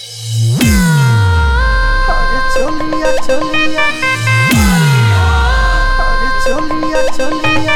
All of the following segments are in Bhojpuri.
चलिया चलिया अरे चलिया चलिया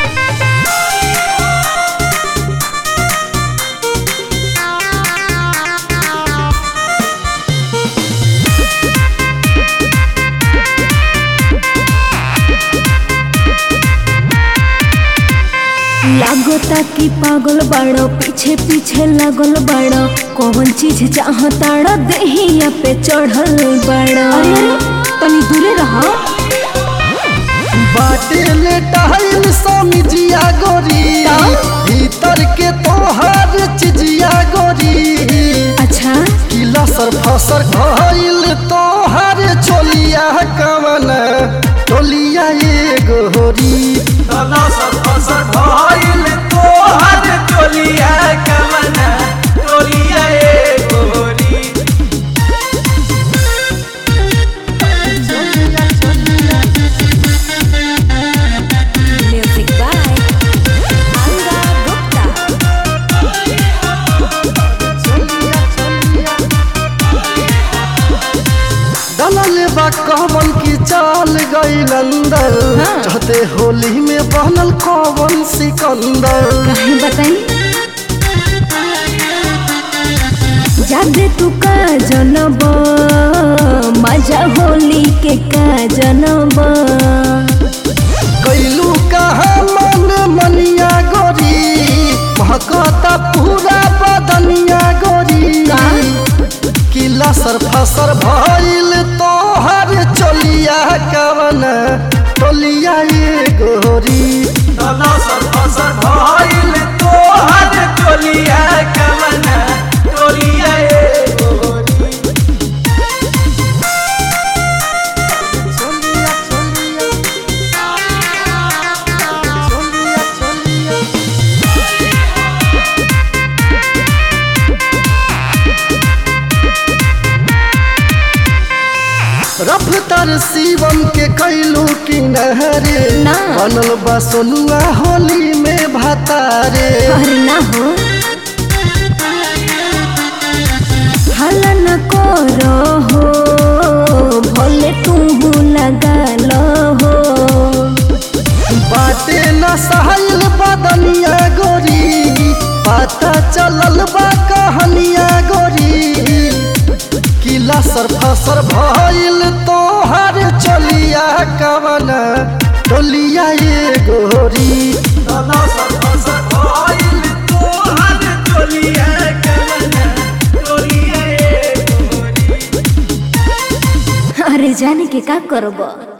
लागोता कि पागल बाड़ो पीछे पीछे लागल बाड़ो कौन चीज चाहताड़ा देहिया पे चढ़ल बाड़ो। अरे तनी दूरे रहो। बाटे ले टहल समिजिया गोरी भीतर के तोहार चिजिया गोरी। अच्छा किला सर फसर घायल तोहार चोलिया कवन टोलिया ये गोरी। किला सर फसर घायल तोहार चोलिया कवन टोलिया ये गोरी। चलिया चलिया म्यूजिक बाय अंगा गुप्ता। चलिया चलिया दलल बा कवन की चाल गईल अंदर। हाँ। चाहते होली में बनल कवन सिकंदर। कहीं बताई जादे तू का जनब मजा होली के का जनब। कैलू कहा मन मनिया गोरी महकता पूरा बदनिया गोरी। का? किला सर फसर भइल तोहर चोलिया कवन टोलिया ये गोरी। किला सर फसर घायल तोहार चोलिया कवन टोलिया ये गोरी। चलिया चलिया चलिया चलिया रफ्तार शिवम के कैलू की नहरे ना। बनल बा सोनुआ होली में भातारे। अरे ना हो हल्ला न करो हो भले तू लगा लो हो। बाटे न सहल बदनिया गोरी पता चलल बा कहानिया गोरी। किला सर फसर भइल तोहर चलिया कवन टोलिया ये गोरी। किला सर फसर घायल तोहार चोलिया कवन टोलिया ये गोरी। अरे जाने के का करबो।